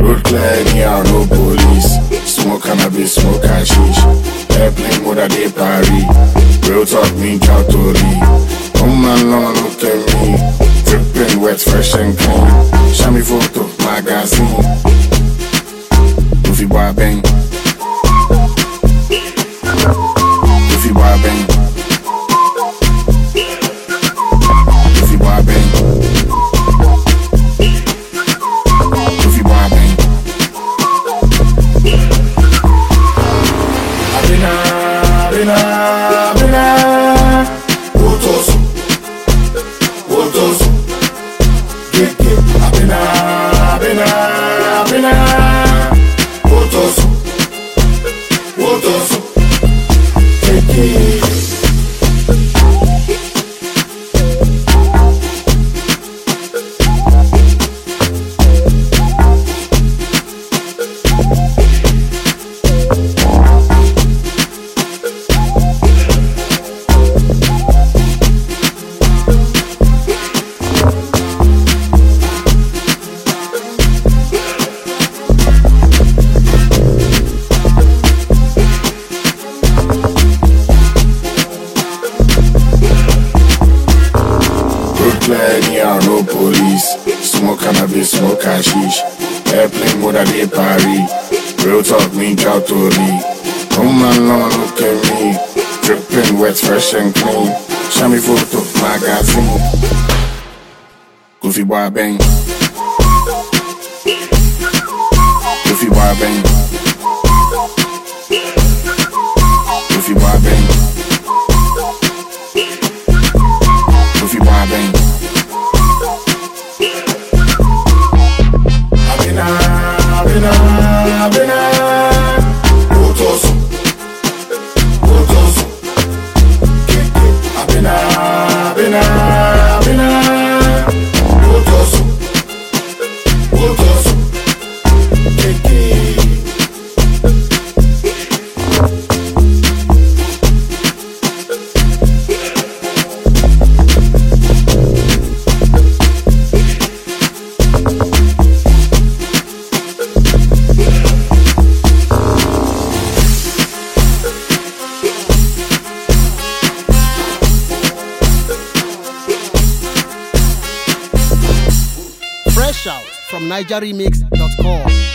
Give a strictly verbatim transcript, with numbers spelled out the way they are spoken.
Road clear, anyhow, no police. Smoke cannabis, smoke hashish. Airplane mode, I dey Paris. Real talk, me count to read. Come man long, look at me. Dripping wet, fresh and clean. Show me photo, magazine. Goofy boy bang. Goofy boy bang. Goofy boy bang. Goofy boy bang. Abina, Abina, Abina. Wotoso, Wotoso. Get, get. Abina, Abina, Abina. Wotoso, Wotoso. Get, get. Anyhow, no police. Smoke cannabis, smoke hashish. Airplane mode, I dey Paris. Real talk, me count to read. Come man long, look at me. Dripping wet, fresh and clean. Show me photo, magazine. Goofy boy bang. Goofy boy bang. Goofy boy bang. Goofy boy bang. Abina, Abina, Abina. Wotoso, Wotoso. Abina, Abina, Abina. Wotoso, Wotoso. Fresh out from niger remix dot com.